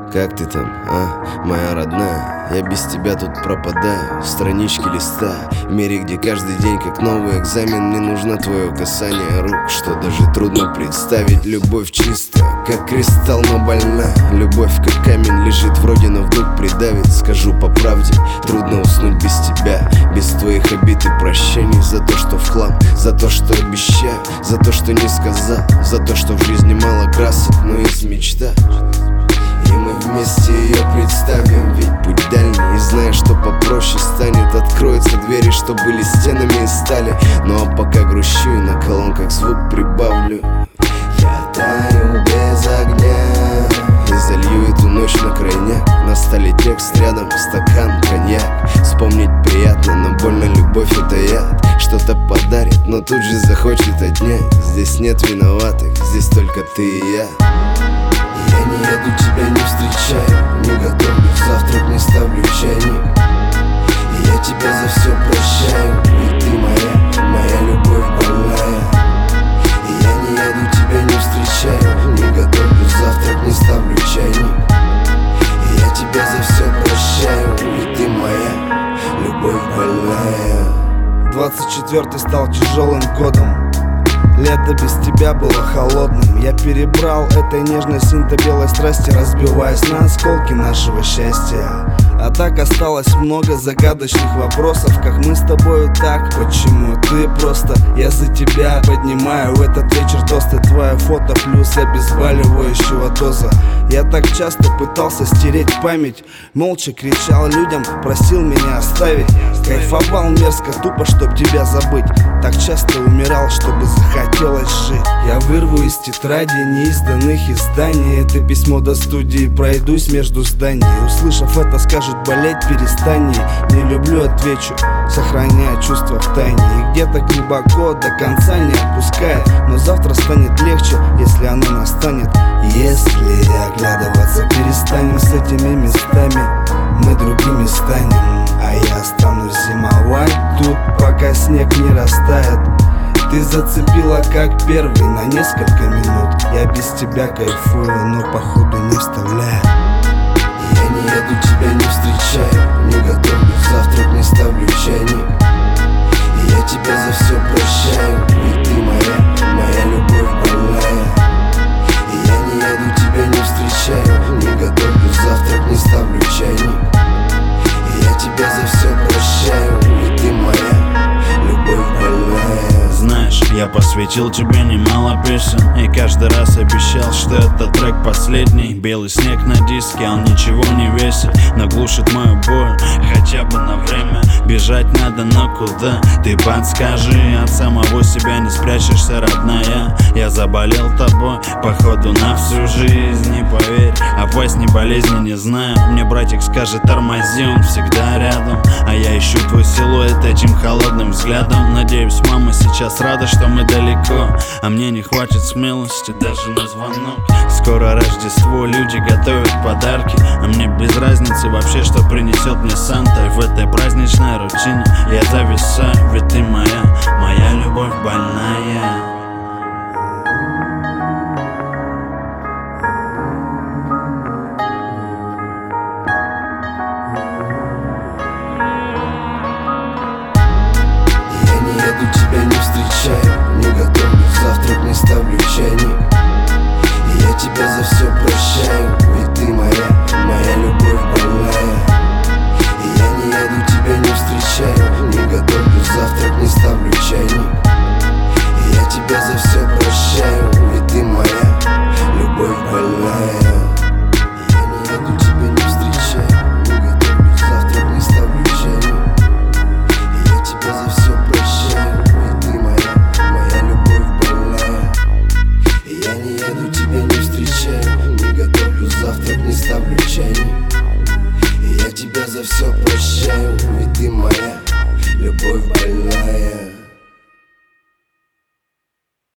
Как ты там, моя родная? Я без тебя тут пропадаю. Странички листа в мире, где каждый день как новый экзамен. Мне нужно твое касание рук, что даже трудно представить. Любовь чистая, как кристалл, но больна. Любовь как камень лежит вроде, но вдруг придавит. Скажу по правде, трудно уснуть без тебя, без твоих обид и прощений. За то, что в хлам, за то, что обещаю, за то, что не сказал, за то, что в жизни мало красок, но есть мечта. И мы вместе ее представим, ведь путь дальний. И зная, что попроще станет, откроются двери, что были стенами из стали. Ну а пока грущу и на колонках звук прибавлю. Я таю без огня и залью эту ночь на крайняк. На столе текст, рядом стакан, коньяк. Вспомнить приятно, но больно, любовь это яд. Что-то подарит, но тут же захочет отнять. Здесь нет виноватых, здесь только ты и я. Я не еду, тебя не встречаю, не готовлю завтрак, не ставлю чайник. И я тебя за все прощаю, ведь ты моя любовь больная. И я не еду, тебя не встречаю, не готовлю завтрак, не ставлю чайник. И я тебя за все прощаю, ведь ты моя любовь больная. 24-й стал тяжелым годом. Лето без тебя было холодным. Я перебрал этой нежной синто-белой страсти, разбиваясь на осколки нашего счастья. А так осталось много загадочных вопросов. Как мы с тобою так, почему ты просто? Я за тебя поднимаю в этот вечер тосты. Твое фото плюс обезболивающего доза. Я так часто пытался стереть память, молча кричал людям, просил меня оставить. Кайфовал мерзко, тупо, чтоб тебя забыть. Так часто умирал, чтобы захотелось жить. Я вырву из тетради неизданных изданий это письмо до студии, пройдусь между зданий. Услышав это, скажут: болеть перестань. Не люблю, отвечу, сохраняя чувства в тайне. И где-то глубоко до конца не отпускает. Но завтра станет легче, если оно настанет. Если оглядываться перестанем с этими местами, мы другими станем. А я останусь зимовать тут, пока снег не растает. Ты зацепила как первый на несколько минут. Я без тебя кайфую, но походу не вставляю. Я не еду, тебя не встречаю, не готовлю завтрак, не ставлю чайник. И я тебя за все прощаю, ведь ты моя любовь больная. И я не еду, тебя не встречаю, не готовлю завтрак, не ставлю чайник. И я тебя за все прощаю, ведь ты моя любовь больная. Знаешь, я посвятил тебе немало песен и каждый раз обещал, что этот трек последний. Белый снег на диске, он ничего не весит, но глушит мою боль хотя бы на время. Бежать надо, но куда? Ты подскажи, от самого себя не спрячешься, родная. Я заболел тобой, походу на всю жизнь. Не поверь, опасней болезни не знаю. Мне братик скажет: тормози, он всегда рядом. А я ищу твой силуэт этим холодным взглядом. Надеюсь, мама сейчас рада, что мы далеко, а мне не хватит смелости даже на звонок. Скоро Рождество, люди готовят подарки, а мне без разницы вообще, что принесет мне Санта. И в этой праздничной рутине я зависаю, ведь ты моя любовь больная. Тебя не встречаю, не готовлю завтрак, не ставлю чайник. И я тебя за все прощаю, ведь ты моя